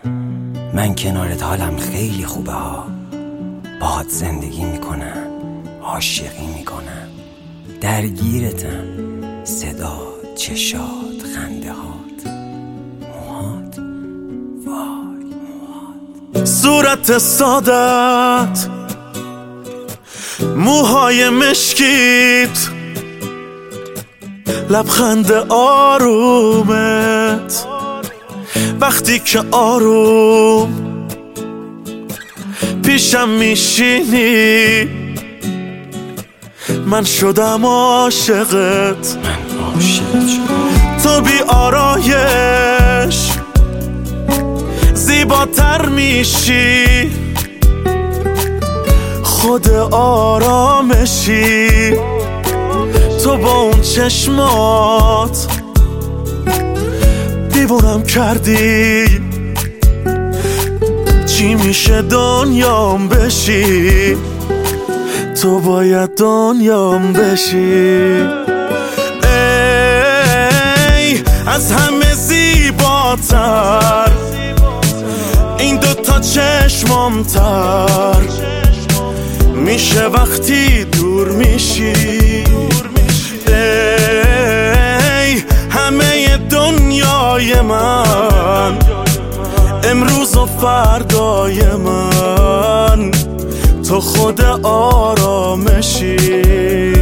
من کنارت حالم خیلی خوبه ها. باهات زندگی میکنم، عاشقی میکنم، درگیرتم. صدا، چشات، خنده هات، موهات، وای موهات. صورت سادت، موهای مشکیت، لبخند آرومت، وقتی که آروم پیشم میشینی من شدم عاشقت. تو بی آرایش زیباتر میشی، خود آرامشی. تو با اون چشمات دیوونم کردی، چی میشه دنیام بشی، تو باید دنیام بشی. ای از همه زیباتر، این دوتا چشمام تر میشه وقتی دور میشی. ای همه دنیای من، امروز و فردای من، تو خود آرامشی.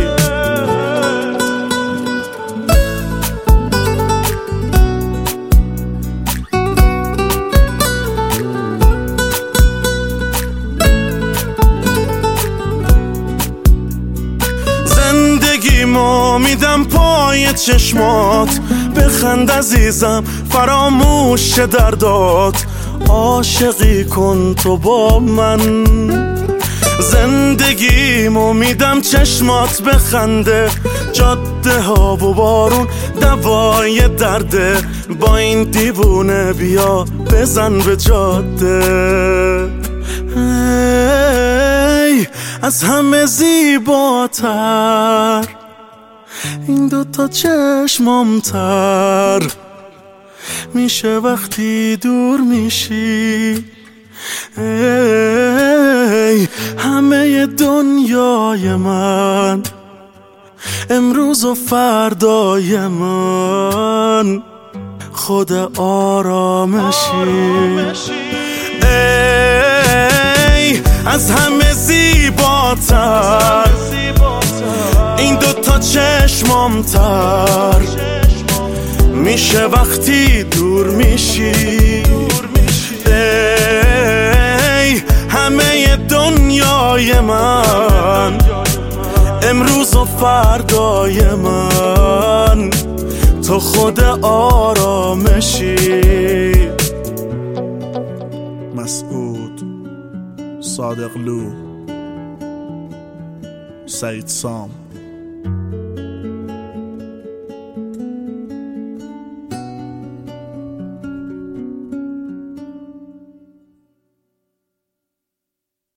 زندگیمو میدم پای چشمات، بخند عزیزم فراموش دردات، عاشقی کن تو با من. زندگیمو میدم چشمات بخنده، جاده ها و بارون دوای درده، با این دیوونه بیا بزن به جاده. ای از همه زیباتر، این دوتا چشمام تر میشه وقتی دور میشی. ای همه دنیای من، امروز و فردای من، خود آرامشی. ای از همه زیباتر، این دوتا چشمام تر میشه وقتی دور میشی. ای همه دنیای من، امروز و فردای من، تو خود آرامشی. مسعود صادقلو، سعید سام.